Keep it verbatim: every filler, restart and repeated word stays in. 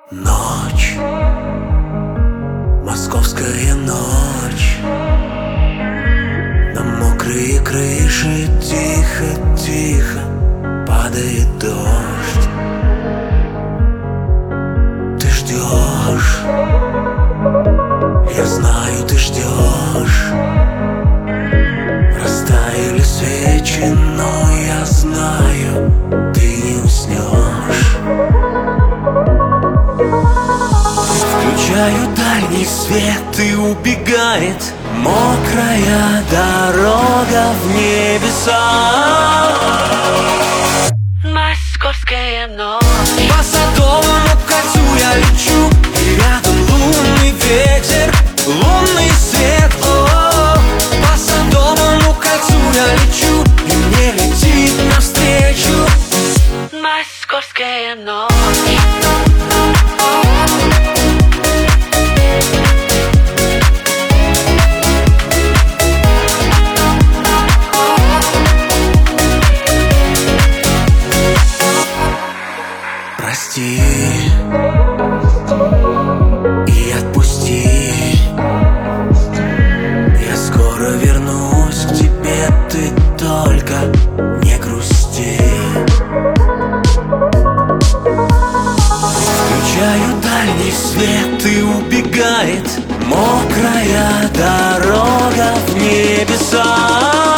Ночь, московская ночь, на мокрые крыши тихо-тихо падает дождь. Ты ждешь, я знаю, ты ждешь. Растаяли свечи, но я знаю, ты не уснешь. Включаю дальний свет, и убегает мокрая дорога в небеса. Московская ночь. По Садовому кольцу я лечу, и рядом лунный ветер, лунный свет. О-о-о. По Садовому кольцу я лечу, и мне летит навстречу Московская ночь. Прости и отпусти, я скоро вернусь к тебе, ты только не грусти. Включаю дальний свет, и убегает мокрая дорога в небеса.